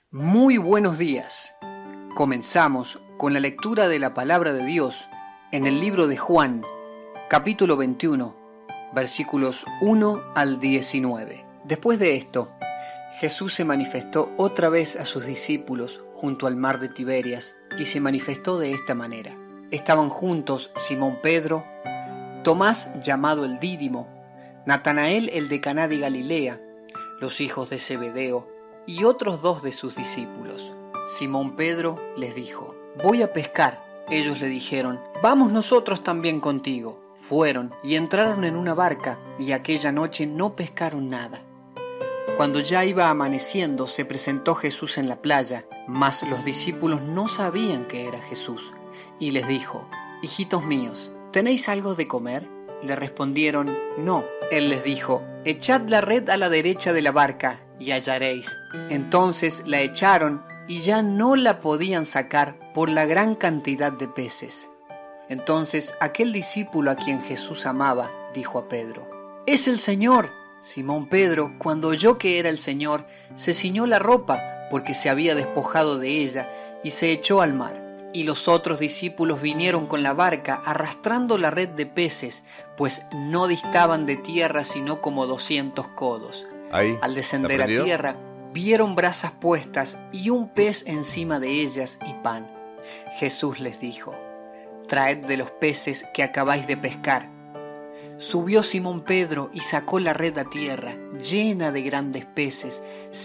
Muy buenos días. Comenzamos con la lectura de la palabra de Dios en el libro de Juan, capítulo 21, versículos 1 al 19. Después de esto, Jesús se manifestó otra vez a sus discípulos junto al mar de Tiberias y se manifestó de esta manera. Estaban juntos Simón Pedro, Tomás llamado el Dídimo, Natanael el de Caná de Galilea, los hijos de Zebedeo y otros dos de sus discípulos. Simón Pedro les dijo: «Voy a pescar». Ellos le dijeron: «Vamos nosotros también contigo». Fueron y entraron en una barca, y aquella noche no pescaron nada. Cuando ya iba amaneciendo, se presentó Jesús en la playa, mas los discípulos no sabían que era Jesús, y les dijo: «Hijitos míos, ¿tenéis algo de comer?». Le respondieron: «No». Él les dijo: «Echad la red a la derecha de la barca, y hallaréis». Entonces la echaron, y ya no la podían sacar por la gran cantidad de peces. Entonces aquel discípulo a quien Jesús amaba dijo a Pedro: «¡Es el Señor!». Simón Pedro, cuando oyó que era el Señor, se ciñó la ropa, porque se había despojado de ella, y se echó al mar. Y los otros discípulos vinieron con la barca, arrastrando la red de peces, pues no distaban de tierra sino como 200 codos. Al descender a tierra, vieron brasas puestas y un pez encima de ellas y pan. Jesús les dijo: «Traed de los peces que acabáis de pescar». Subió Simón Pedro y sacó la red a tierra, llena de grandes peces,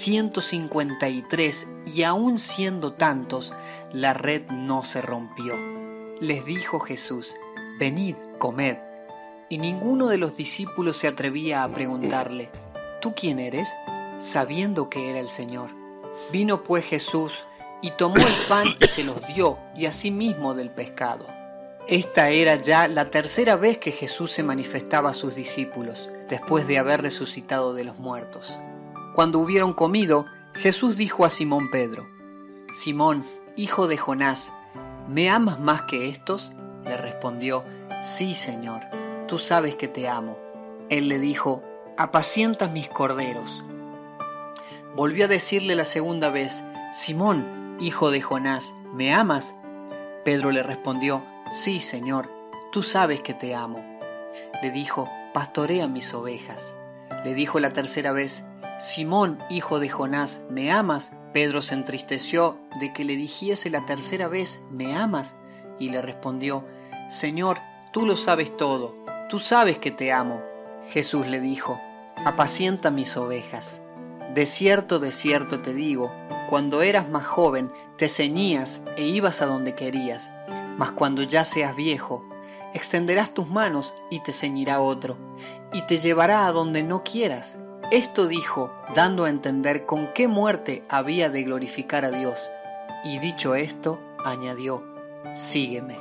153, y aun siendo tantos, la red no se rompió. Les dijo Jesús: «Venid, comed». Y ninguno de los discípulos se atrevía a preguntarle: «¿Tú quién eres?», sabiendo que era el Señor. Vino pues Jesús y tomó el pan y se los dio, y asimismo del pescado. Esta era ya la tercera vez que Jesús se manifestaba a sus discípulos, después de haber resucitado de los muertos. Cuando hubieron comido, Jesús dijo a Simón Pedro: «Simón, hijo de Jonás, ¿me amas más que estos?». Le respondió: «Sí, Señor, tú sabes que te amo». Él le dijo: «Apacientas mis corderos». Volvió a decirle la segunda vez: «Simón, hijo de Jonás, ¿me amas?». Pedro le respondió: «Sí, Señor, tú sabes que te amo». Le dijo: «Pastorea mis ovejas». Le dijo la tercera vez: «Simón, hijo de Jonás, ¿me amas?». Pedro se entristeció de que le dijese la tercera vez: «¿Me amas?». Y le respondió: «Señor, tú lo sabes todo, tú sabes que te amo». Jesús le dijo: «Apacienta mis ovejas. De cierto te digo, cuando eras más joven, te ceñías e ibas a donde querías. Mas cuando ya seas viejo, extenderás tus manos y te ceñirá otro, y te llevará a donde no quieras». Esto dijo, dando a entender con qué muerte había de glorificar a Dios. Y dicho esto, añadió: «Sígueme».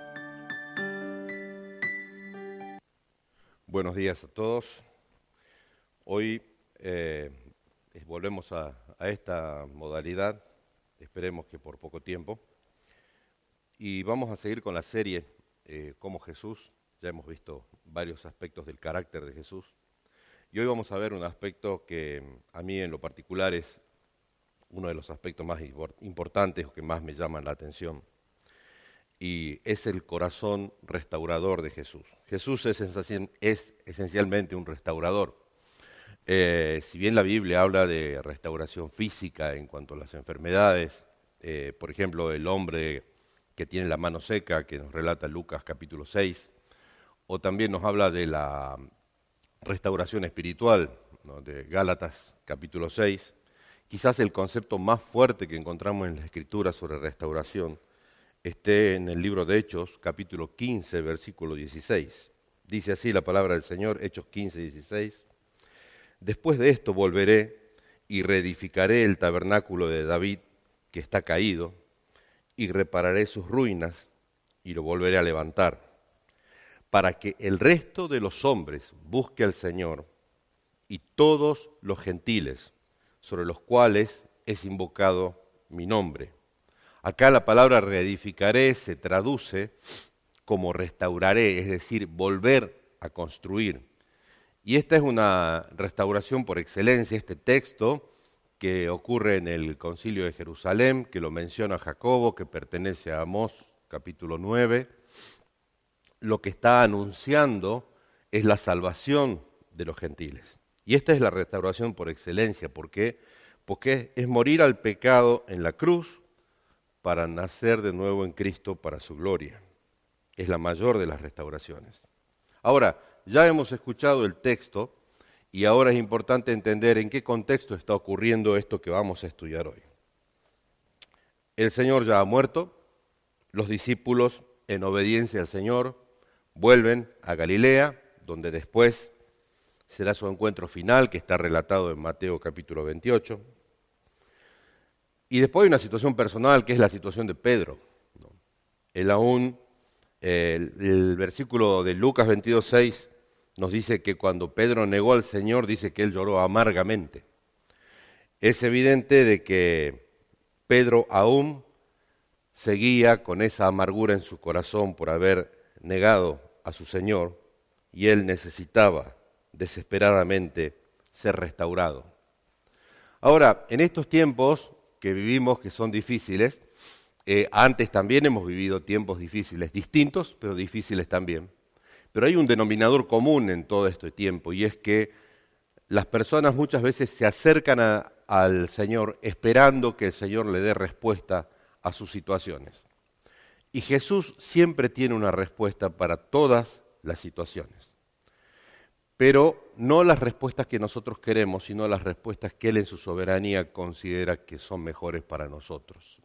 Buenos días a todos. Hoy volvemos a esta modalidad, esperemos que por poco tiempo. Y vamos a seguir con la serie Como Jesús. Ya hemos visto varios aspectos del carácter de Jesús. Y hoy vamos a ver un aspecto que a mí en lo particular es uno de los aspectos más importantes o que más me llaman la atención. Y es el corazón restaurador de Jesús. Jesús es esencialmente un restaurador. Si bien la Biblia habla de restauración física en cuanto a las enfermedades, por ejemplo, el hombre que tiene la mano seca, que nos relata Lucas capítulo 6, o también nos habla de la restauración espiritual, ¿no?, de Gálatas capítulo 6, quizás el concepto más fuerte que encontramos en la Escritura sobre restauración esté en el libro de Hechos, capítulo 15, versículo 16. Dice así la palabra del Señor, Hechos 15, 16. «Después de esto volveré y reedificaré el tabernáculo de David, que está caído, y repararé sus ruinas, y lo volveré a levantar, para que el resto de los hombres busque al Señor, y todos los gentiles, sobre los cuales es invocado mi nombre». Acá la palabra reedificaré se traduce como restauraré, es decir, volver a construir. Y esta es una restauración por excelencia. Este texto que ocurre en el Concilio de Jerusalén, que lo menciona Jacobo, que pertenece a Amós, capítulo 9. Lo que está anunciando es la salvación de los gentiles. Y esta es la restauración por excelencia. ¿Por qué? Porque es morir al pecado en la cruz para nacer de nuevo en Cristo para su gloria. Es la mayor de las restauraciones. Ahora, ya hemos escuchado el texto y ahora es importante entender en qué contexto está ocurriendo esto que vamos a estudiar hoy. El Señor ya ha muerto, los discípulos, en obediencia al Señor, vuelven a Galilea, donde después será su encuentro final, que está relatado en Mateo capítulo 28. Y después hay una situación personal, que es la situación de Pedro. Él aún, el versículo de Lucas 22:6 nos dice que cuando Pedro negó al Señor, dice que él lloró amargamente. Es evidente de que Pedro aún seguía con esa amargura en su corazón por haber negado a su Señor, y él necesitaba desesperadamente ser restaurado. Ahora, en estos tiempos que vivimos, que son difíciles, antes también hemos vivido tiempos difíciles, distintos, pero difíciles también. Pero hay un denominador común en todo este tiempo, y es que las personas muchas veces se acercan al Señor esperando que el Señor le dé respuesta a sus situaciones. Y Jesús siempre tiene una respuesta para todas las situaciones. Pero no las respuestas que nosotros queremos, sino las respuestas que Él en su soberanía considera que son mejores para nosotros.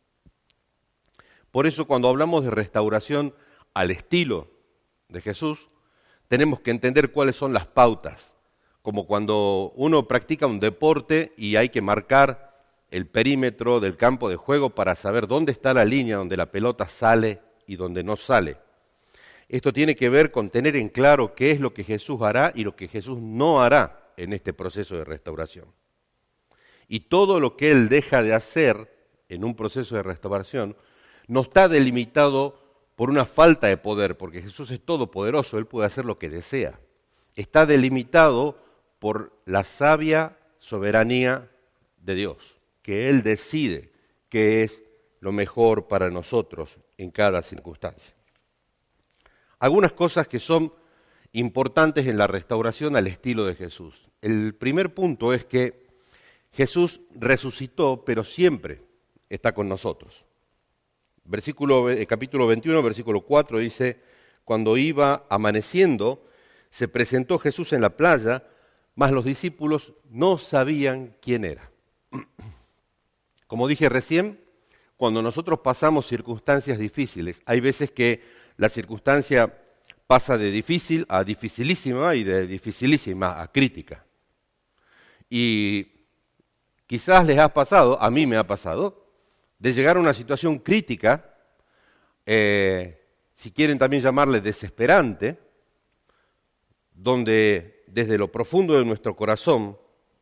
Por eso cuando hablamos de restauración al estilo de Jesús, tenemos que entender cuáles son las pautas, como cuando uno practica un deporte y hay que marcar el perímetro del campo de juego para saber dónde está la línea donde la pelota sale y donde no sale. Esto tiene que ver con tener en claro qué es lo que Jesús hará y lo que Jesús no hará en este proceso de restauración. Y todo lo que Él deja de hacer en un proceso de restauración no está delimitado por una falta de poder, porque Jesús es todopoderoso, Él puede hacer lo que desea. Está delimitado por la sabia soberanía de Dios, que Él decide qué es lo mejor para nosotros en cada circunstancia. Algunas cosas que son importantes en la restauración al estilo de Jesús. El primer punto es que Jesús resucitó, pero siempre está con nosotros. Capítulo 21, versículo 4 dice, cuando iba amaneciendo, se presentó Jesús en la playa, mas los discípulos no sabían quién era. Como dije recién, cuando nosotros pasamos circunstancias difíciles, hay veces que la circunstancia pasa de difícil a dificilísima y de dificilísima a crítica. Y quizás les ha pasado, a mí me ha pasado, de llegar a una situación crítica, si quieren también llamarle desesperante, donde desde lo profundo de nuestro corazón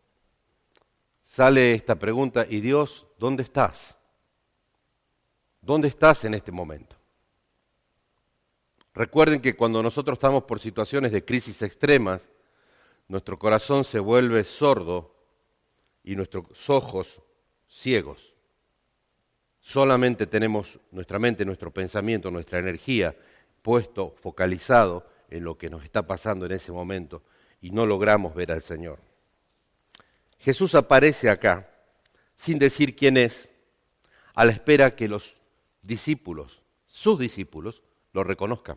sale esta pregunta, ¿y Dios, dónde estás? ¿Dónde estás en este momento? Recuerden que cuando nosotros estamos por situaciones de crisis extremas, nuestro corazón se vuelve sordo y nuestros ojos ciegos. Solamente tenemos nuestra mente, nuestro pensamiento, nuestra energía puesto, focalizado en lo que nos está pasando en ese momento y no logramos ver al Señor. Jesús aparece acá sin decir quién es, a la espera que los discípulos, sus discípulos, lo reconozcan.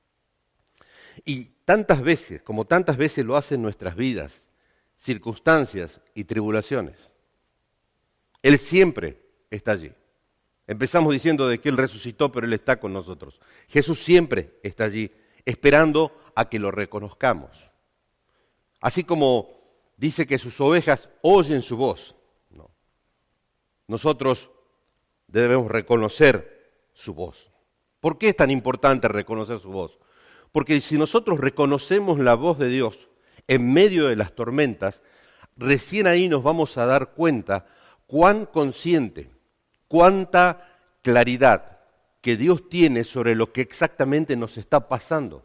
Y tantas veces, como tantas veces lo hacen nuestras vidas, circunstancias y tribulaciones, Él siempre está allí. Empezamos diciendo de que Él resucitó, pero Él está con nosotros. Jesús siempre está allí, esperando a que lo reconozcamos. Así como dice que sus ovejas oyen su voz, ¿no? Nosotros debemos reconocer su voz. ¿Por qué es tan importante reconocer su voz? Porque si nosotros reconocemos la voz de Dios en medio de las tormentas, recién ahí nos vamos a dar cuenta cuán consciente, cuánta claridad que Dios tiene sobre lo que exactamente nos está pasando.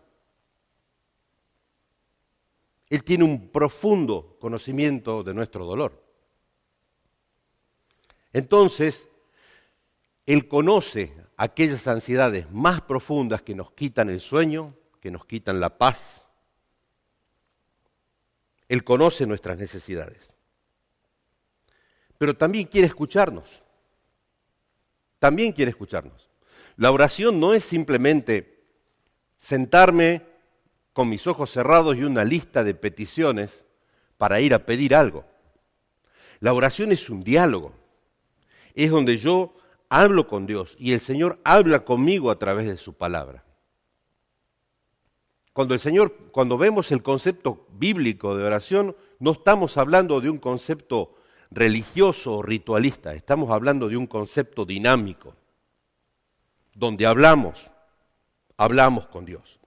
Él tiene un profundo conocimiento de nuestro dolor. Entonces, Él conoce aquellas ansiedades más profundas que nos quitan el sueño, que nos quitan la paz. Él conoce nuestras necesidades. Pero también quiere escucharnos. También quiere escucharnos. La oración no es simplemente sentarme con mis ojos cerrados y una lista de peticiones para ir a pedir algo. La oración es un diálogo. Es donde yo hablo con Dios y el Señor habla conmigo a través de su palabra. Cuando vemos el concepto bíblico de oración, no estamos hablando de un concepto religioso o ritualista, estamos hablando de un concepto dinámico, donde hablamos con Dios.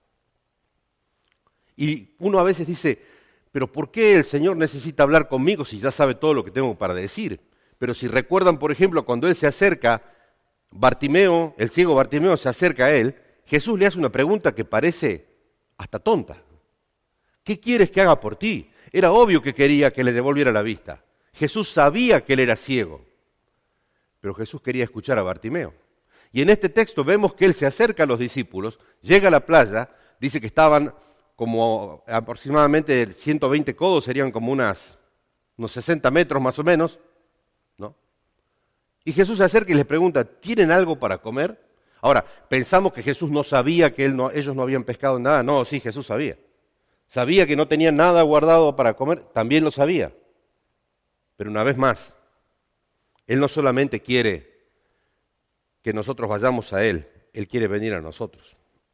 Y uno a veces dice, pero ¿por qué el Señor necesita hablar conmigo si ya sabe todo lo que tengo para decir? Pero si recuerdan, por ejemplo, cuando Él se acerca, Bartimeo, el ciego Bartimeo se acerca a Él, Jesús le hace una pregunta que parece hasta tonta. ¿Qué quieres que haga por ti? Era obvio que quería que le devolviera la vista. Jesús sabía que él era ciego, pero Jesús quería escuchar a Bartimeo. Y en este texto vemos que Él se acerca a los discípulos, llega a la playa, dice que estaban como aproximadamente 120 codos, serían como unos 60 metros más o menos, ¿no? Y Jesús se acerca y les pregunta, ¿tienen algo para comer? Ahora, pensamos que Jesús no sabía que ellos no habían pescado nada. No, sí, Jesús sabía. Sabía que no tenían nada guardado para comer, también lo sabía. Pero una vez más, Él no solamente quiere que nosotros vayamos a Él, Él quiere venir a nosotros.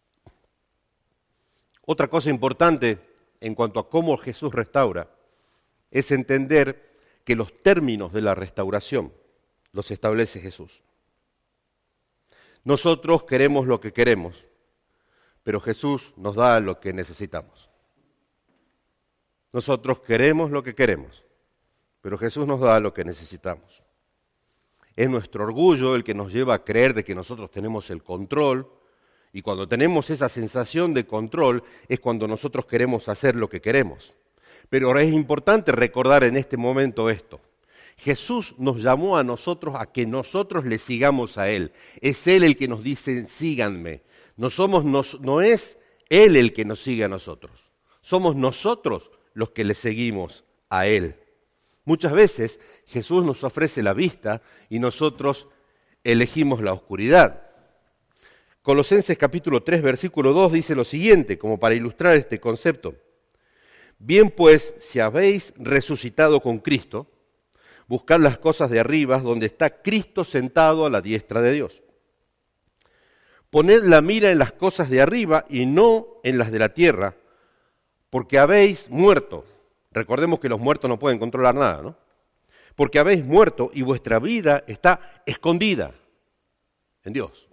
Otra cosa importante en cuanto a cómo Jesús restaura es entender que los términos de la restauración los establece Jesús. Nosotros queremos lo que queremos, pero Jesús nos da lo que necesitamos. Nosotros queremos lo que queremos, pero Jesús nos da lo que necesitamos. Es nuestro orgullo el que nos lleva a creer de que nosotros tenemos el control, y cuando tenemos esa sensación de control es cuando nosotros queremos hacer lo que queremos. Pero ahora es importante recordar en este momento esto. Jesús nos llamó a nosotros a que nosotros le sigamos a Él. Es Él el que nos dice, síganme. No es Él el que nos sigue a nosotros. Somos nosotros los que le seguimos a Él. Muchas veces Jesús nos ofrece la vista y nosotros elegimos la oscuridad. Colosenses capítulo 3, versículo 2 dice lo siguiente, como para ilustrar este concepto. Bien pues, si habéis resucitado con Cristo, buscad las cosas de arriba, donde está Cristo sentado a la diestra de Dios. Poned la mira en las cosas de arriba y no en las de la tierra, porque habéis muerto. Recordemos que los muertos no pueden controlar nada, ¿no? Porque habéis muerto y vuestra vida está escondida en Dios.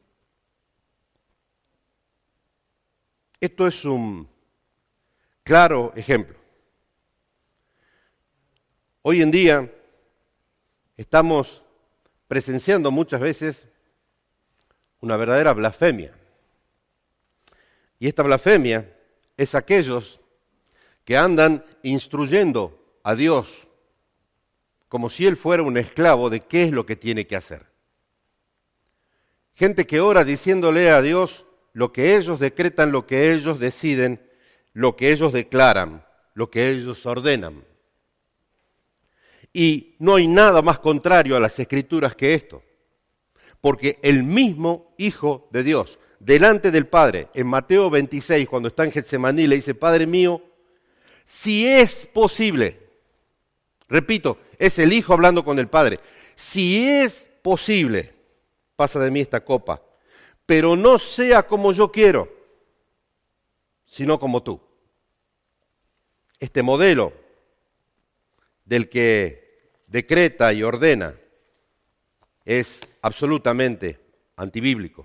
Esto es un claro ejemplo. Hoy en día estamos presenciando muchas veces una verdadera blasfemia. Y esta blasfemia es aquellos que andan instruyendo a Dios como si Él fuera un esclavo de qué es lo que tiene que hacer. Gente que ora diciéndole a Dios lo que ellos decretan, lo que ellos deciden, lo que ellos declaran, lo que ellos ordenan. Y no hay nada más contrario a las Escrituras que esto, porque el mismo Hijo de Dios, delante del Padre, en Mateo 26, cuando está en Getsemaní, le dice, Padre mío, si es posible, repito, es el Hijo hablando con el Padre, si es posible, pasa de mí esta copa, pero no sea como yo quiero, sino como tú. Este modelo del que decreta y ordena es absolutamente antibíblico.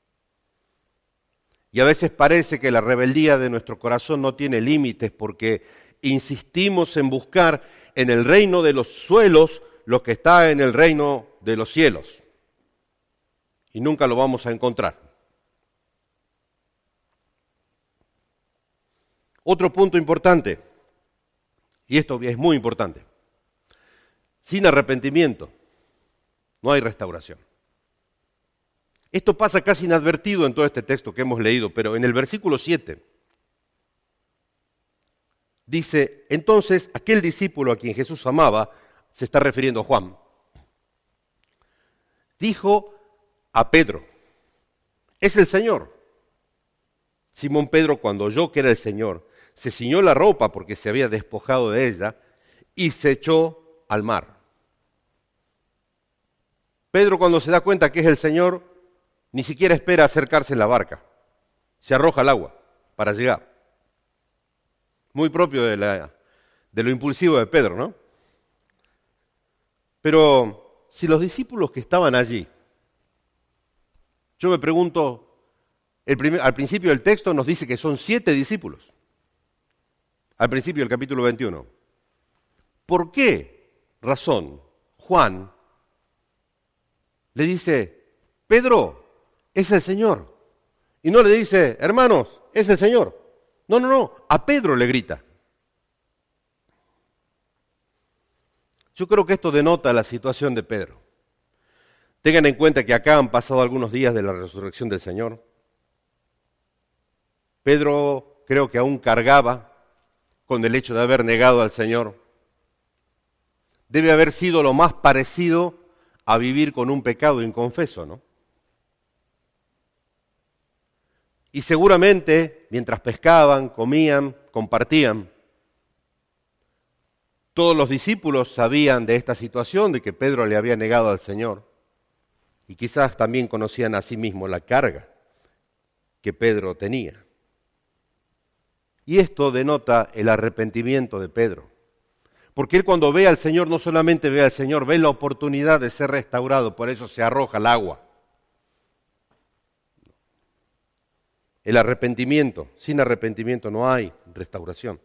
Y a veces parece que la rebeldía de nuestro corazón no tiene límites porque insistimos en buscar en el reino de los suelos lo que está en el reino de los cielos. Y nunca lo vamos a encontrar. Otro punto importante, y esto es muy importante, sin arrepentimiento no hay restauración. Esto pasa casi inadvertido en todo este texto que hemos leído, pero en el versículo 7 dice, entonces aquel discípulo a quien Jesús amaba, se está refiriendo a Juan, dijo a Pedro, es el Señor. Simón Pedro, cuando oyó que era el Señor, se ciñó la ropa porque se había despojado de ella y se echó al mar. Pedro, cuando se da cuenta que es el Señor, ni siquiera espera acercarse en la barca. Se arroja al agua para llegar. Muy propio de lo impulsivo de Pedro, ¿no? Pero si los discípulos que estaban allí, yo me pregunto, al principio del texto nos dice que son 7 discípulos. Al principio del capítulo 21. ¿Por qué razón Juan le dice, Pedro, es el Señor? Y no le dice, hermanos, es el Señor. No, a Pedro le grita. Yo creo que esto denota la situación de Pedro. Tengan en cuenta que acá han pasado algunos días de la resurrección del Señor. Pedro creo que aún cargaba con el hecho de haber negado al Señor. Debe haber sido lo más parecido a vivir con un pecado inconfeso, ¿no? Y seguramente, mientras pescaban, comían, compartían, todos los discípulos sabían de esta situación, de que Pedro le había negado al Señor. Y quizás también conocían a sí mismo la carga que Pedro tenía. Y esto denota el arrepentimiento de Pedro. Porque él cuando ve al Señor, no solamente ve al Señor, ve la oportunidad de ser restaurado, por eso se arroja al agua. El arrepentimiento, sin arrepentimiento no hay restauración.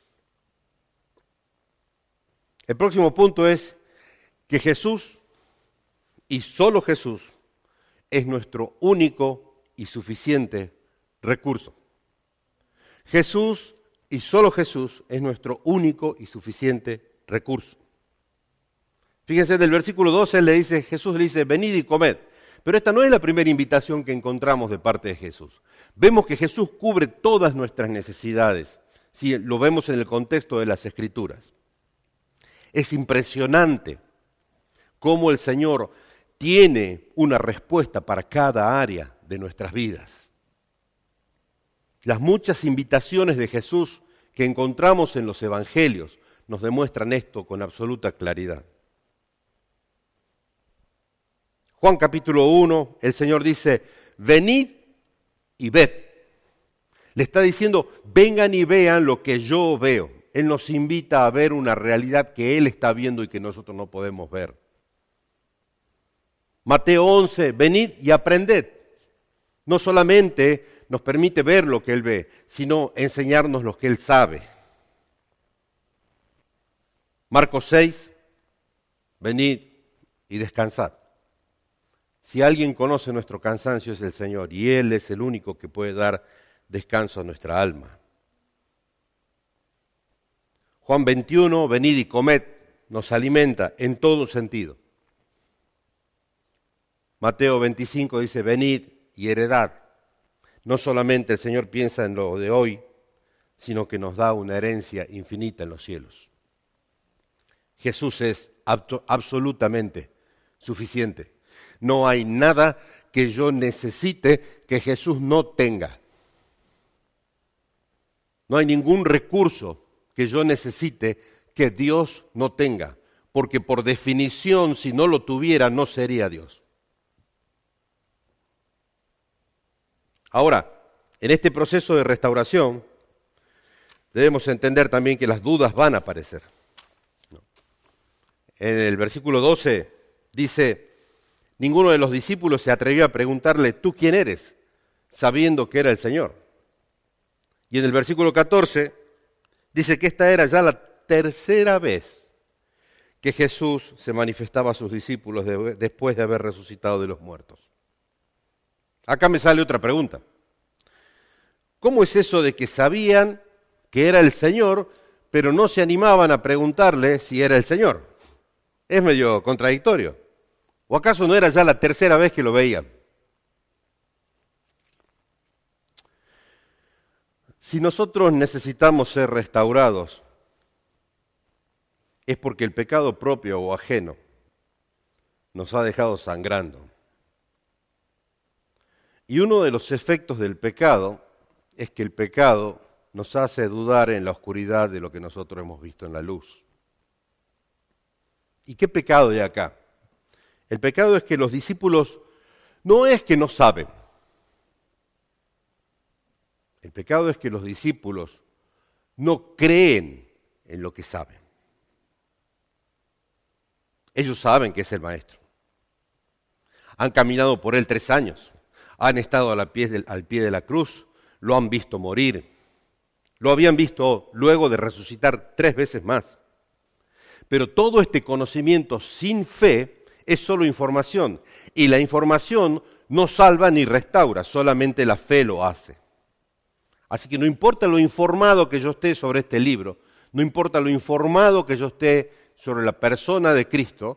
El próximo punto es que Jesús, y solo Jesús, es nuestro único y suficiente recurso. Jesús y solo Jesús es nuestro único y suficiente recurso. Fíjense, del versículo 12 Jesús le dice, venid y comed. Pero esta no es la primera invitación que encontramos de parte de Jesús. Vemos que Jesús cubre todas nuestras necesidades, si lo vemos en el contexto de las Escrituras. Es impresionante cómo el Señor tiene una respuesta para cada área de nuestras vidas. Las muchas invitaciones de Jesús que encontramos en los Evangelios nos demuestran esto con absoluta claridad. Juan capítulo 1, el Señor dice, venid y ved. Le está diciendo, vengan y vean lo que yo veo. Él nos invita a ver una realidad que Él está viendo y que nosotros no podemos ver. Mateo 11, venid y aprended. No solamente nos permite ver lo que Él ve, sino enseñarnos lo que Él sabe. Marcos 6, venid y descansad. Si alguien conoce nuestro cansancio es el Señor, y Él es el único que puede dar descanso a nuestra alma. Juan 21, venid y comed, nos alimenta en todo sentido. Mateo 25 dice, venid y heredad. No solamente el Señor piensa en lo de hoy, sino que nos da una herencia infinita en los cielos. Jesús es absolutamente suficiente. No hay nada que yo necesite que Jesús no tenga. No hay ningún recurso que yo necesite que Dios no tenga, porque por definición, si no lo tuviera, no sería Dios. Ahora, en este proceso de restauración, debemos entender también que las dudas van a aparecer. En el versículo 12 dice, ninguno de los discípulos se atrevió a preguntarle, ¿tú quién eres?, sabiendo que era el Señor. Y en el versículo 14 dice que esta era ya la tercera vez que Jesús se manifestaba a sus discípulos después de haber resucitado de los muertos. Acá me sale otra pregunta. ¿Cómo es eso de que sabían que era el Señor, pero no se animaban a preguntarle si era el Señor? Es medio contradictorio. ¿O acaso no era ya la tercera vez que lo veía? Si nosotros necesitamos ser restaurados, es porque el pecado propio o ajeno nos ha dejado sangrando. Y uno de los efectos del pecado es que el pecado nos hace dudar en la oscuridad de lo que nosotros hemos visto en la luz. ¿Y qué pecado hay acá? El pecado es que los discípulos no es que no saben. El pecado es que los discípulos no creen en lo que saben. Ellos saben que es el Maestro. Han caminado por él 3 años. Han estado al pie de la cruz. Lo han visto morir. Lo habían visto luego de resucitar 3 veces más. Pero todo este conocimiento sin fe es solo información. Y la información no salva ni restaura, solamente la fe lo hace. Así que no importa lo informado que yo esté sobre este libro, no importa lo informado que yo esté sobre la persona de Cristo,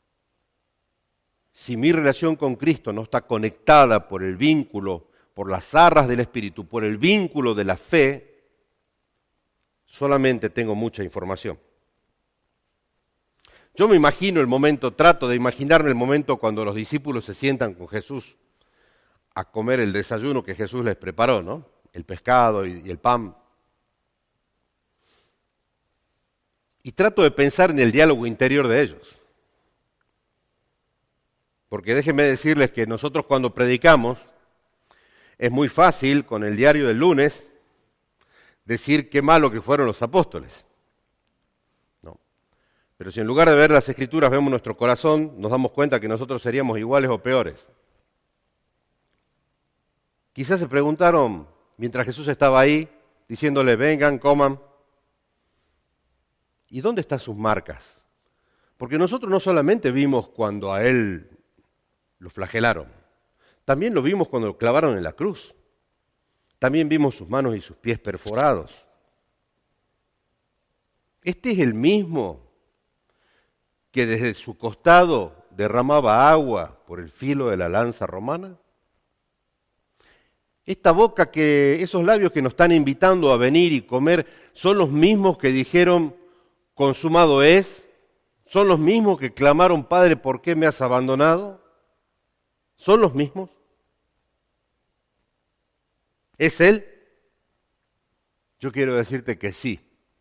si mi relación con Cristo no está conectada por el vínculo, por las arras del Espíritu, por el vínculo de la fe, solamente tengo mucha información. Yo me imagino el momento, trato de imaginarme el momento cuando los discípulos se sientan con Jesús a comer el desayuno que Jesús les preparó, ¿no? El pescado y el pan. Y trato de pensar en el diálogo interior de ellos. Porque déjenme decirles que nosotros cuando predicamos, es muy fácil con el diario del lunes decir qué malo que fueron los apóstoles. No. Pero si en lugar de ver las Escrituras vemos nuestro corazón, nos damos cuenta que nosotros seríamos iguales o peores. Quizás se preguntaron, mientras Jesús estaba ahí, diciéndole, vengan, coman, ¿y dónde están sus marcas? Porque nosotros no solamente vimos cuando a él lo flagelaron, también lo vimos cuando lo clavaron en la cruz. También vimos sus manos y sus pies perforados. Este es el mismo que desde su costado derramaba agua por el filo de la lanza romana. Esta boca, esos labios que nos están invitando a venir y comer, son los mismos que dijeron, consumado es. ¿Son los mismos que clamaron, Padre, ¿por qué me has abandonado? ¿Son los mismos? ¿Es Él? Yo quiero decirte que sí.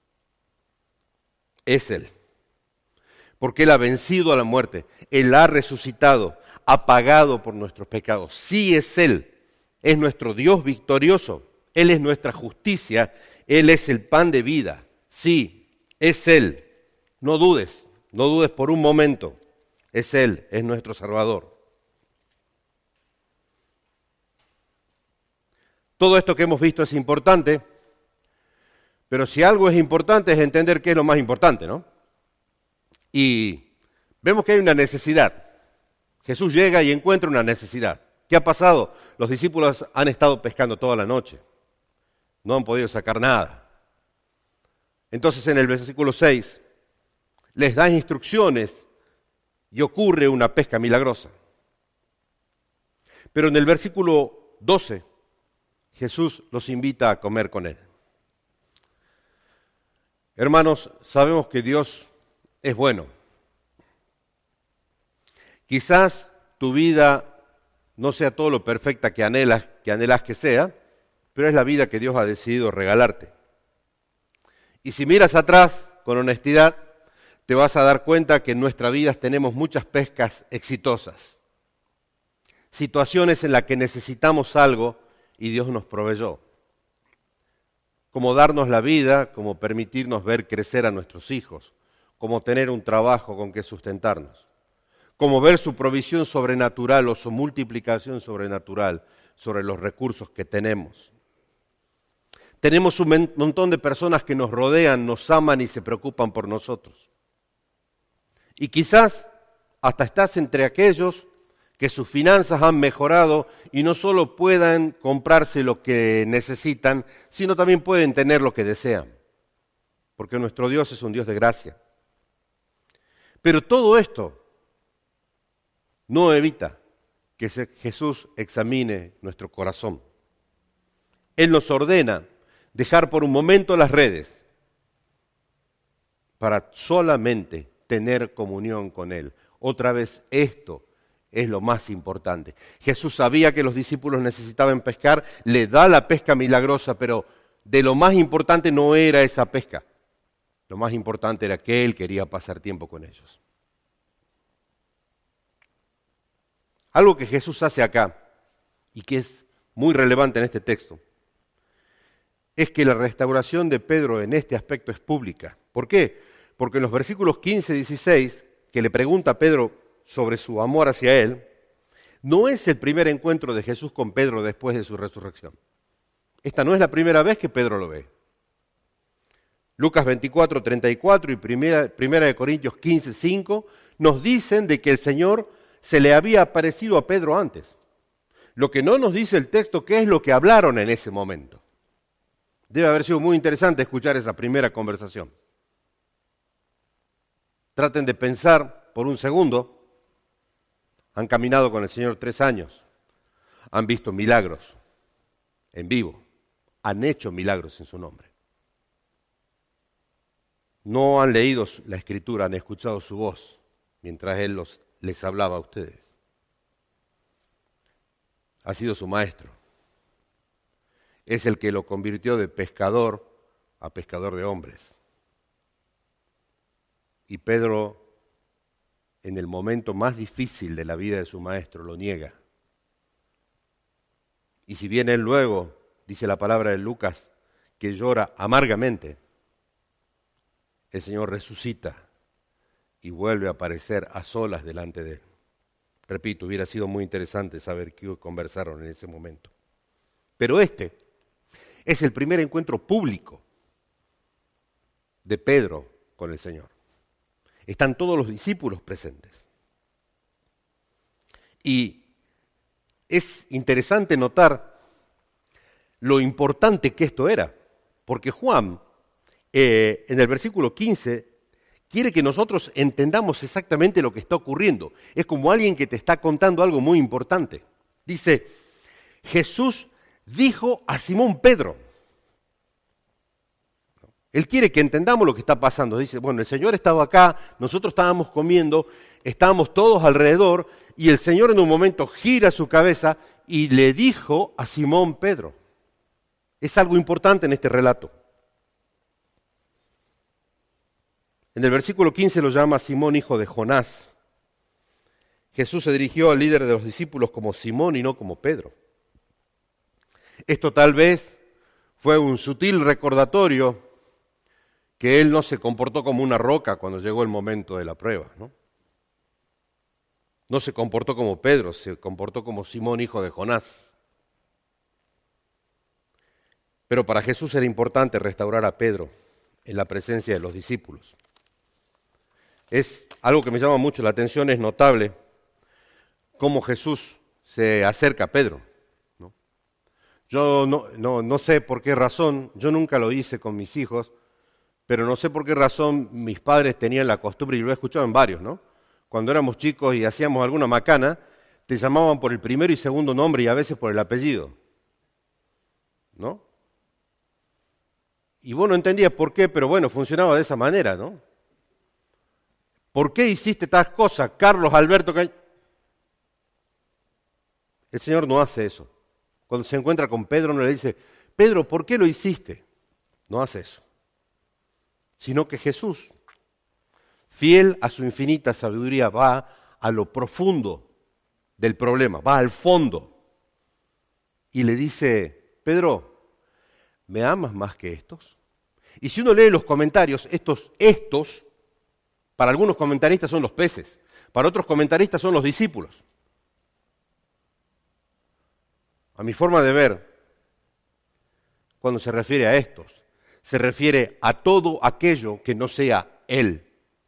Es Él. Porque Él ha vencido a la muerte. Él ha resucitado, ha pagado por nuestros pecados. Sí es Él. Es nuestro Dios victorioso. Él es nuestra justicia. Él es el pan de vida. Sí, es Él. No dudes por un momento. Es Él, es nuestro Salvador. Todo esto que hemos visto es importante, pero si algo es importante es entender qué es lo más importante, ¿no? Y vemos que hay una necesidad. Jesús llega y encuentra una necesidad. ¿Qué ha pasado? Los discípulos han estado pescando toda la noche. No han podido sacar nada. Entonces en el versículo 6 les da instrucciones y ocurre una pesca milagrosa. Pero en el versículo 12 Jesús los invita a comer con Él. Hermanos, sabemos que Dios es bueno. Quizás tu vida no sea todo lo perfecta que anhelas que sea, pero es la vida que Dios ha decidido regalarte. Y si miras atrás con honestidad, te vas a dar cuenta que en nuestras vidas tenemos muchas pescas exitosas. Situaciones en las que necesitamos algo y Dios nos proveyó. Como darnos la vida, como permitirnos ver crecer a nuestros hijos, como tener un trabajo con que sustentarnos, como ver su provisión sobrenatural o su multiplicación sobrenatural sobre los recursos que tenemos. Tenemos un montón de personas que nos rodean, nos aman y se preocupan por nosotros. Y quizás hasta estás entre aquellos que sus finanzas han mejorado y no solo puedan comprarse lo que necesitan, sino también pueden tener lo que desean. Porque nuestro Dios es un Dios de gracia. Pero todo esto no evita que Jesús examine nuestro corazón. Él nos ordena dejar por un momento las redes para solamente tener comunión con Él. Otra vez, esto es lo más importante. Jesús sabía que los discípulos necesitaban pescar, le da la pesca milagrosa, pero de lo más importante no era esa pesca. Lo más importante era que Él quería pasar tiempo con ellos. Algo que Jesús hace acá, y que es muy relevante en este texto, es que la restauración de Pedro en este aspecto es pública. ¿Por qué? Porque en los versículos 15 y 16, que le pregunta a Pedro sobre su amor hacia él, no es el primer encuentro de Jesús con Pedro después de su resurrección. Esta no es la primera vez que Pedro lo ve. Lucas 24, 34 y primera de Corintios 15, 5 nos dicen de que el Señor se le había aparecido a Pedro antes. Lo que no nos dice el texto, qué es lo que hablaron en ese momento. Debe haber sido muy interesante escuchar esa primera conversación. Traten de pensar por un segundo. Han caminado con el Señor 3 años. Han visto milagros en vivo. Han hecho milagros en su nombre. No han leído la Escritura, han escuchado su voz mientras Él les hablaba a ustedes. Ha sido su maestro. Es el que lo convirtió de pescador a pescador de hombres. Y Pedro, en el momento más difícil de la vida de su maestro, lo niega. Y si bien él luego, dice la palabra de Lucas, que llora amargamente, el Señor resucita y vuelve a aparecer a solas delante de él. Repito, hubiera sido muy interesante saber qué conversaron en ese momento. Pero este es el primer encuentro público de Pedro con el Señor. Están todos los discípulos presentes. Y es interesante notar lo importante que esto era, porque Juan, en el versículo 15, quiere que nosotros entendamos exactamente lo que está ocurriendo. Es como alguien que te está contando algo muy importante. Dice, Jesús dijo a Simón Pedro. Él quiere que entendamos lo que está pasando. Dice, bueno, el Señor estaba acá, nosotros estábamos comiendo, estábamos todos alrededor, y el Señor en un momento gira su cabeza y le dijo a Simón Pedro. Es algo importante en este relato. En el versículo 15 lo llama Simón, hijo de Jonás. Jesús se dirigió al líder de los discípulos como Simón y no como Pedro. Esto tal vez fue un sutil recordatorio que él no se comportó como una roca cuando llegó el momento de la prueba, ¿no? No se comportó como Pedro, se comportó como Simón, hijo de Jonás. Pero para Jesús era importante restaurar a Pedro en la presencia de los discípulos. Es algo que me llama mucho la atención, es notable cómo Jesús se acerca a Pedro. Yo no sé por qué razón, yo nunca lo hice con mis hijos, pero no sé por qué razón mis padres tenían la costumbre, y lo he escuchado en varios, ¿no? Cuando éramos chicos y hacíamos alguna macana, te llamaban por el primero y segundo nombre y a veces por el apellido, ¿no? Y vos no entendías por qué, pero bueno, funcionaba de esa manera, ¿no? ¿Por qué hiciste tal cosa, Carlos Alberto? El Señor no hace eso. Cuando se encuentra con Pedro no le dice, Pedro, ¿por qué lo hiciste? No hace eso. Sino que Jesús, fiel a su infinita sabiduría, va a lo profundo del problema, va al fondo y le dice, Pedro, ¿me amas más que estos? Y si uno lee los comentarios, estos, para algunos comentaristas son los peces, para otros comentaristas son los discípulos. A mi forma de ver, cuando se refiere a estos, se refiere a todo aquello que no sea Él.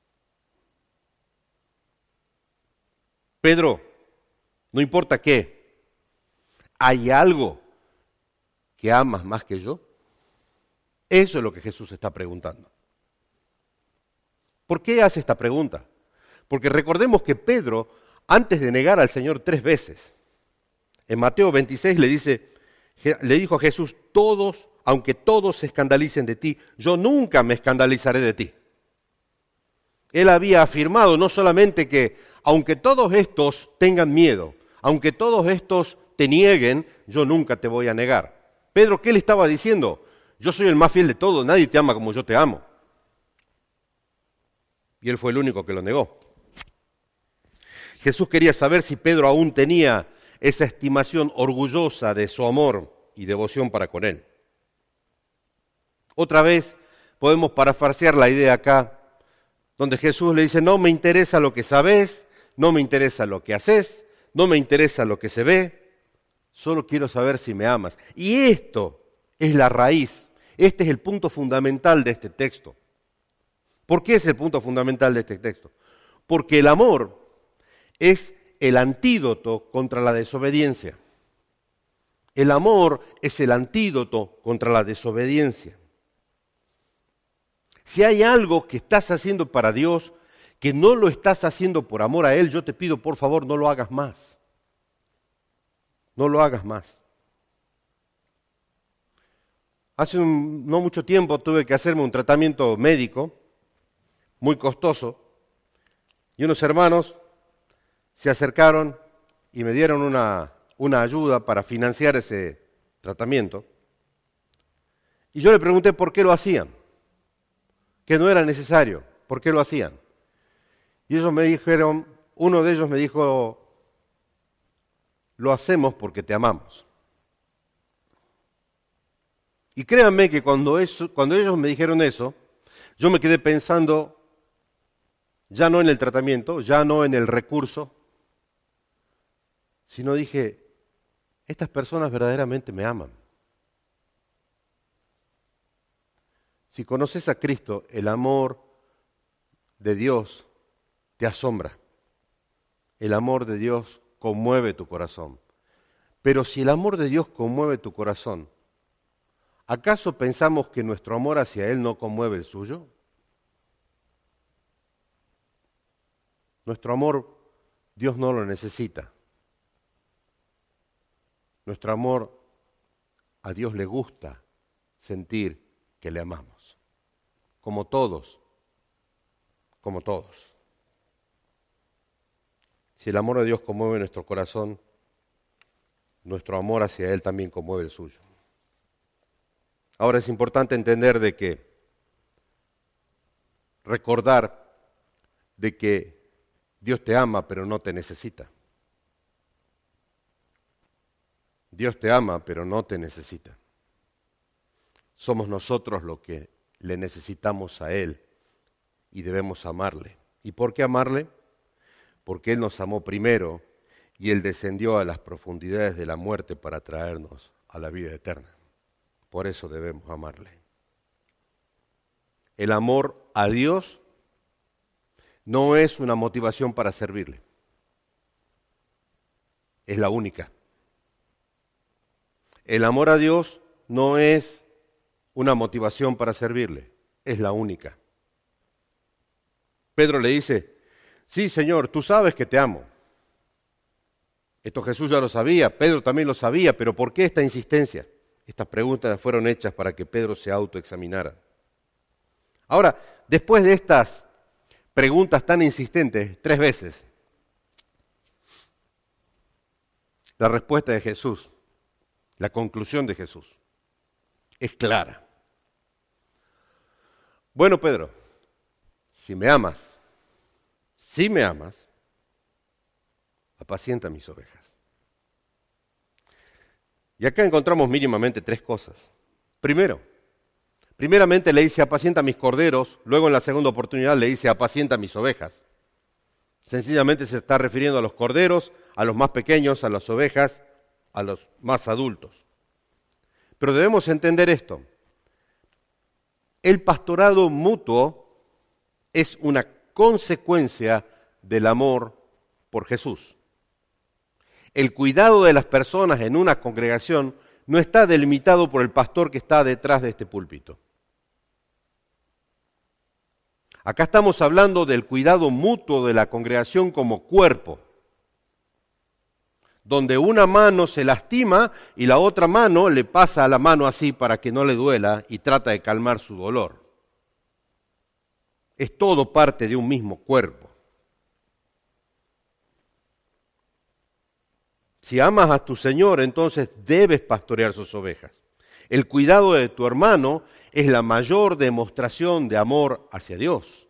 Pedro, no importa qué, ¿hay algo que amas más que yo? Eso es lo que Jesús está preguntando. ¿Por qué hace esta pregunta? Porque recordemos que Pedro antes de negar al Señor 3 veces. En Mateo 26 le dijo a Jesús, aunque todos se escandalicen de ti, yo nunca me escandalizaré de ti. Él había afirmado no solamente que, aunque todos estos tengan miedo, aunque todos estos te nieguen, yo nunca te voy a negar. Pedro, ¿qué le estaba diciendo? Yo soy el más fiel de todos, nadie te ama como yo te amo. Y él fue el único que lo negó. Jesús quería saber si Pedro aún tenía esa estimación orgullosa de su amor y devoción para con él. Otra vez podemos parafrasear la idea acá, donde Jesús le dice, no me interesa lo que sabes, no me interesa lo que haces, no me interesa lo que se ve, solo quiero saber si me amas. Y esto es la raíz, este es el punto fundamental de este texto. ¿Por qué es el punto fundamental de este texto? Porque el amor es el antídoto contra la desobediencia. El amor es el antídoto contra la desobediencia. Si hay algo que estás haciendo para Dios, que no lo estás haciendo por amor a Él, yo te pido, por favor, no lo hagas más. No lo hagas más. Hace no mucho tiempo tuve que hacerme un tratamiento médico, muy costoso, y unos hermanos se acercaron y me dieron una ayuda para financiar ese tratamiento. Y yo le pregunté por qué lo hacían, que no era necesario, por qué lo hacían. Y ellos me dijeron, uno de ellos me dijo, lo hacemos porque te amamos. Y créanme que cuando ellos me dijeron eso, yo me quedé pensando, ya no en el tratamiento, ya no en el recurso, sino dije, estas personas verdaderamente me aman. Si conoces a Cristo, el amor de Dios te asombra. El amor de Dios conmueve tu corazón. Pero si el amor de Dios conmueve tu corazón, ¿acaso pensamos que nuestro amor hacia Él no conmueve el suyo? Nuestro amor, Dios no lo necesita. Nuestro amor, a Dios le gusta sentir que le amamos. Como todos. Si el amor de Dios conmueve nuestro corazón, nuestro amor hacia Él también conmueve el suyo. Ahora es importante entender recordar de que Dios te ama, pero no te necesita. Dios te ama, pero no te necesita. Somos nosotros los que le necesitamos a Él y debemos amarle. ¿Y por qué amarle? Porque Él nos amó primero y Él descendió a las profundidades de la muerte para traernos a la vida eterna. Por eso debemos amarle. El amor a Dios no es una motivación para servirle. Es la única. El amor a Dios no es una motivación para servirle, es la única. Pedro le dice, sí, Señor, tú sabes que te amo. Esto Jesús ya lo sabía, Pedro también lo sabía, pero ¿por qué esta insistencia? Estas preguntas fueron hechas para que Pedro se autoexaminara. Ahora, después de estas preguntas tan insistentes, 3 veces, la respuesta de Jesús, la conclusión de Jesús, es clara. Bueno, Pedro, si me amas, apacienta mis ovejas. Y acá encontramos mínimamente 3 cosas. Primeramente le dice, apacienta mis corderos, luego en la segunda oportunidad le dice, apacienta mis ovejas. Sencillamente se está refiriendo a los corderos, a los más pequeños, a las ovejas, a los más adultos. Pero debemos entender esto. El pastorado mutuo es una consecuencia del amor por Jesús. El cuidado de las personas en una congregación no está delimitado por el pastor que está detrás de este púlpito. Acá estamos hablando del cuidado mutuo de la congregación como cuerpo. donde una mano se lastima y la otra mano le pasa a la mano así para que no le duela y trata de calmar su dolor. Es todo parte de un mismo cuerpo. Si amas a tu Señor, entonces debes pastorear sus ovejas. El cuidado de tu hermano es la mayor demostración de amor hacia Dios.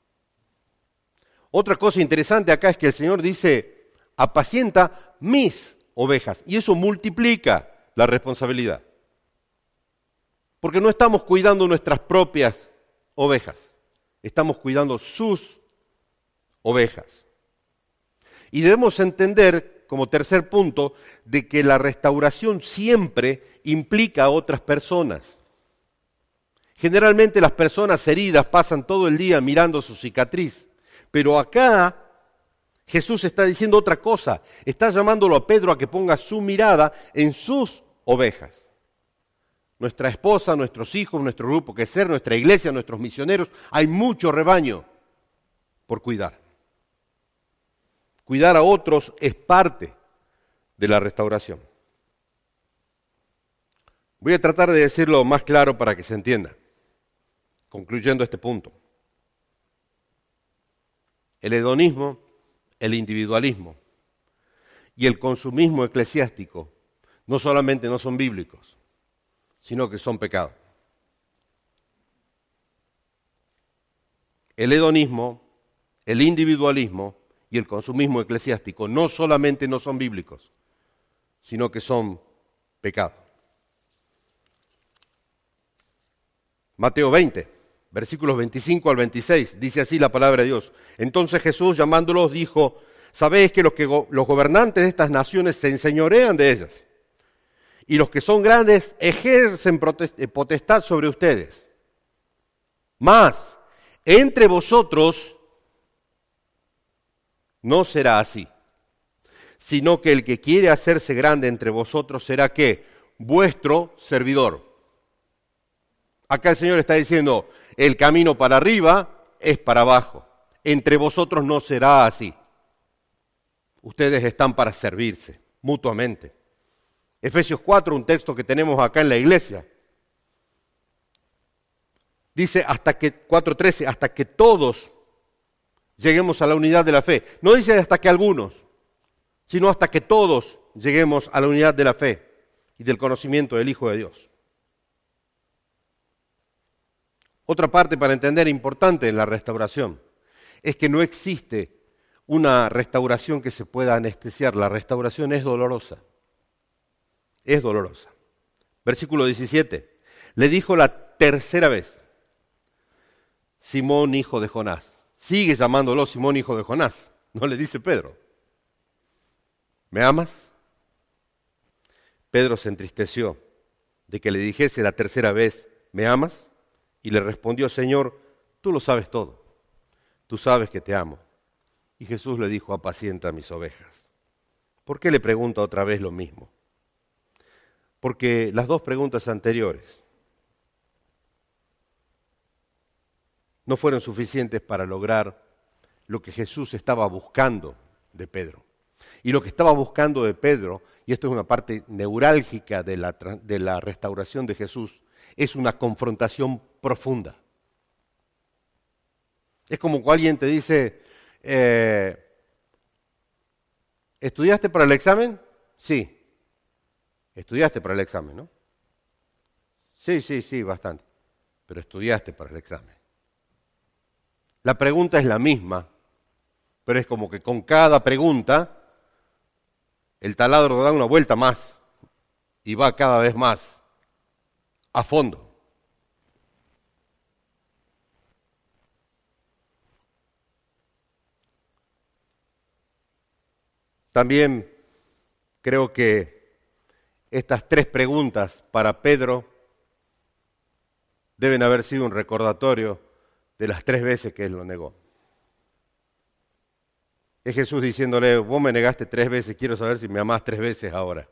Otra cosa interesante acá es que el Señor dice, apacienta mis ovejas. Y eso multiplica la responsabilidad. Porque no estamos cuidando nuestras propias ovejas, estamos cuidando sus ovejas. Y debemos entender, como tercer punto, de que la restauración siempre implica a otras personas. Generalmente las personas heridas pasan todo el día mirando su cicatriz, pero acá Jesús está diciendo otra cosa. Está llamándolo a Pedro a que ponga su mirada en sus ovejas. Nuestra esposa, nuestros hijos, nuestro grupo que ser, nuestra iglesia, nuestros misioneros, hay mucho rebaño por cuidar. Cuidar a otros es parte de la restauración. Voy a tratar de decirlo más claro para que se entienda, concluyendo este punto. El hedonismo, el individualismo y el consumismo eclesiástico no solamente no son bíblicos, sino que son pecados. El hedonismo, el individualismo y el consumismo eclesiástico no solamente no son bíblicos, sino que son pecados. Mateo 20, versículos 25 al 26, dice así la palabra de Dios. Entonces Jesús, llamándolos, dijo, sabéis que los gobernantes de estas naciones se enseñorean de ellas, y los que son grandes ejercen potestad sobre ustedes. Mas, entre vosotros no será así, sino que el que quiere hacerse grande entre vosotros será ¿qué? Vuestro servidor. Acá el Señor está diciendo, el camino para arriba es para abajo. Entre vosotros no será así. Ustedes están para servirse mutuamente. Efesios 4, un texto que tenemos acá en la iglesia. Dice 4:13, hasta que todos lleguemos a la unidad de la fe. No dice hasta que algunos, sino hasta que todos lleguemos a la unidad de la fe y del conocimiento del Hijo de Dios. Otra parte para entender importante en la restauración es que no existe una restauración que se pueda anestesiar. La restauración es dolorosa. Es dolorosa. Versículo 17. Le dijo la tercera vez, Simón, hijo de Jonás. Sigue llamándolo Simón, hijo de Jonás. No le dice Pedro. ¿Me amas? Pedro se entristeció de que le dijese la tercera vez, ¿me amas? Y le respondió, Señor, tú lo sabes todo. Tú sabes que te amo. Y Jesús le dijo, apacienta mis ovejas. ¿Por qué le pregunta otra vez lo mismo? Porque las dos preguntas anteriores no fueron suficientes para lograr lo que Jesús estaba buscando de Pedro. Y lo que estaba buscando de Pedro, y esto es una parte neurálgica de la restauración de Jesús, es una confrontación profunda. Es como cuando alguien te dice, ¿estudiaste para el examen? Sí. Estudiaste para el examen, ¿no? Sí, bastante. Pero estudiaste para el examen. La pregunta es la misma, pero es como que con cada pregunta el taladro da una vuelta más y va cada vez más a fondo. También creo que estas tres preguntas para Pedro deben haber sido un recordatorio de las 3 veces que él lo negó. Es Jesús diciéndole, vos me negaste 3 veces, quiero saber si me amás 3 veces ahora.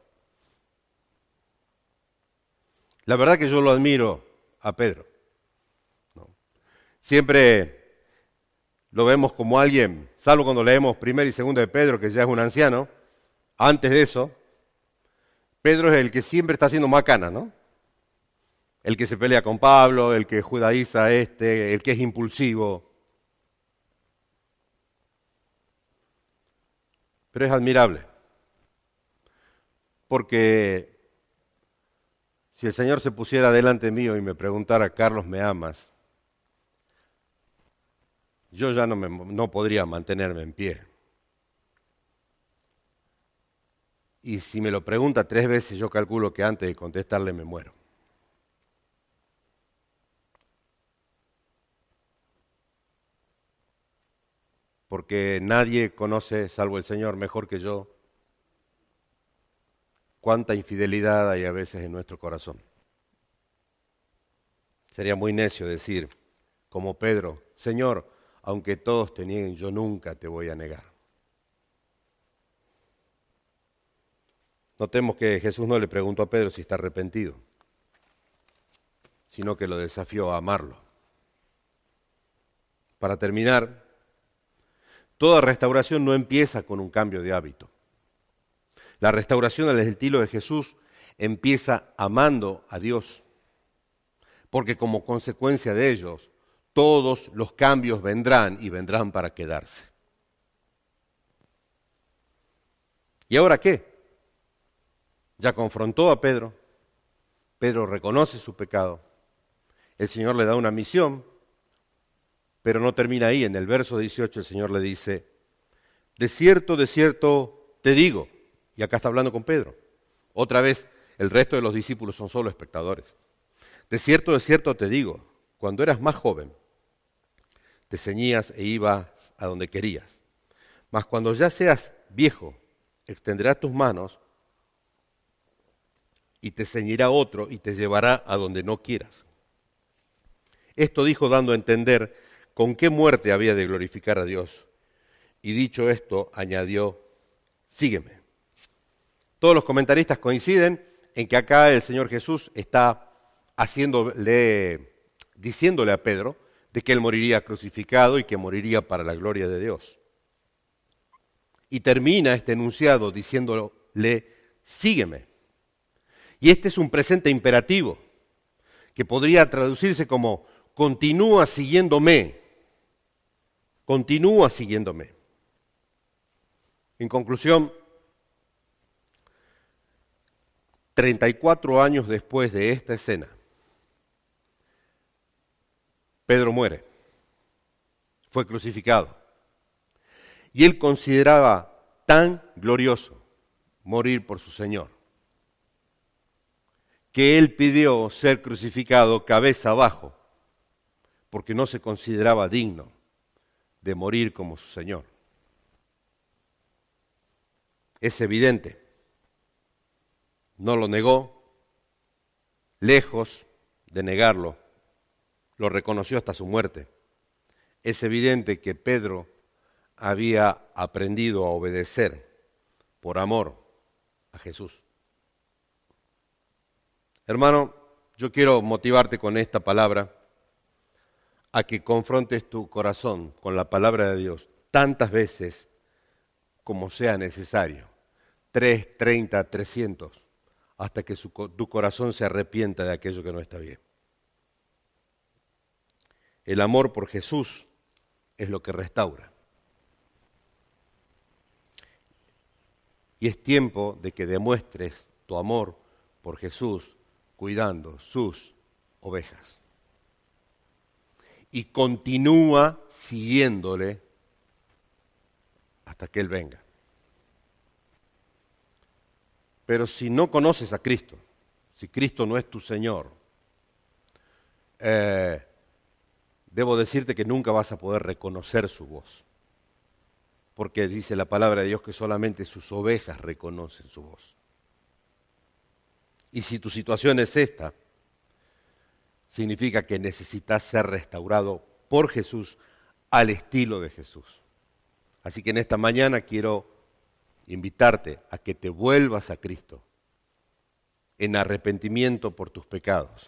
La verdad que yo lo admiro a Pedro. ¿No? Siempre lo vemos como alguien, salvo cuando leemos 1 y 2 de Pedro, que ya es un anciano, Antes de eso, Pedro es el que siempre está haciendo macana, ¿no? El que se pelea con Pablo, el que judaiza a el que es impulsivo. Pero es admirable, porque si el Señor se pusiera delante mío y me preguntara, Carlos, ¿me amas? Yo ya no podría mantenerme en pie. Y si me lo pregunta 3 veces, yo calculo que antes de contestarle me muero. Porque nadie conoce, salvo el Señor, mejor que yo, cuánta infidelidad hay a veces en nuestro corazón. Sería muy necio decir, como Pedro, Señor, aunque todos te nieguen, yo nunca te voy a negar. Notemos que Jesús no le preguntó a Pedro si está arrepentido, sino que lo desafió a amarlo. Para terminar, toda restauración no empieza con un cambio de hábito. La restauración al estilo de Jesús empieza amando a Dios, porque como consecuencia de ellos, todos los cambios vendrán y vendrán para quedarse. ¿Y ahora qué? Ya confrontó a Pedro, Pedro reconoce su pecado, el Señor le da una misión, pero no termina ahí. En el verso 18 el Señor le dice, de cierto te digo, y acá está hablando con Pedro. Otra vez, el resto de los discípulos son solo espectadores. De cierto te digo, cuando eras más joven, te ceñías e ibas a donde querías. Mas cuando ya seas viejo, extenderás tus manos y te ceñirá otro y te llevará a donde no quieras. Esto dijo dando a entender con qué muerte había de glorificar a Dios. Y dicho esto, añadió, sígueme. Todos los comentaristas coinciden en que acá el Señor Jesús está diciéndole a Pedro de que él moriría crucificado y que moriría para la gloria de Dios. Y termina este enunciado diciéndole, sígueme. Y este es un presente imperativo, que podría traducirse como, continúa siguiéndome. Continúa siguiéndome. En conclusión, 34 años después de esta escena, Pedro muere, fue crucificado. Y él consideraba tan glorioso morir por su Señor, que él pidió ser crucificado cabeza abajo, porque no se consideraba digno de morir como su Señor. Es evidente, no lo negó, lejos de negarlo, lo reconoció hasta su muerte. Es evidente que Pedro había aprendido a obedecer por amor a Jesús. Hermano, yo quiero motivarte con esta palabra a que confrontes tu corazón con la palabra de Dios tantas veces como sea necesario, 3, 30, 300, hasta que tu corazón se arrepienta de aquello que no está bien. El amor por Jesús es lo que restaura. Y es tiempo de que demuestres tu amor por Jesús cuidando sus ovejas. Y continúa siguiéndole hasta que Él venga. Pero si no conoces a Cristo, si Cristo no es tu Señor, debo decirte que nunca vas a poder reconocer su voz. Porque dice la palabra de Dios que solamente sus ovejas reconocen su voz. Y si tu situación es esta, significa que necesitas ser restaurado por Jesús al estilo de Jesús. Así que en esta mañana quiero invitarte a que te vuelvas a Cristo en arrepentimiento por tus pecados.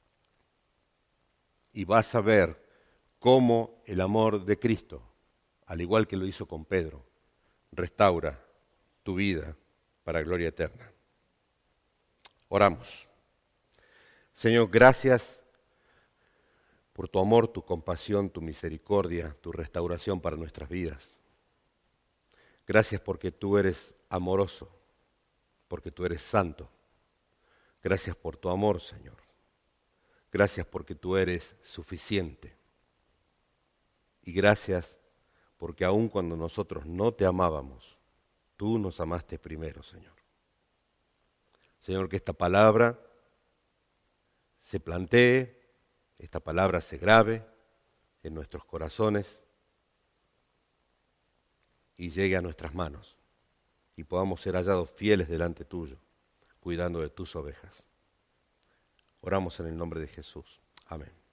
Y vas a ver cómo el amor de Cristo, al igual que lo hizo con Pedro, restaura tu vida para gloria eterna. Oramos. Señor, gracias por tu amor, tu compasión, tu misericordia, tu restauración para nuestras vidas. Gracias porque tú eres amoroso, porque tú eres santo. Gracias por tu amor, Señor. Gracias porque tú eres suficiente. Y gracias porque aun cuando nosotros no te amábamos, tú nos amaste primero, Señor. Señor, que esta palabra se plantee, esta palabra se grabe en nuestros corazones y llegue a nuestras manos y podamos ser hallados fieles delante tuyo, cuidando de tus ovejas. Oramos en el nombre de Jesús. Amén.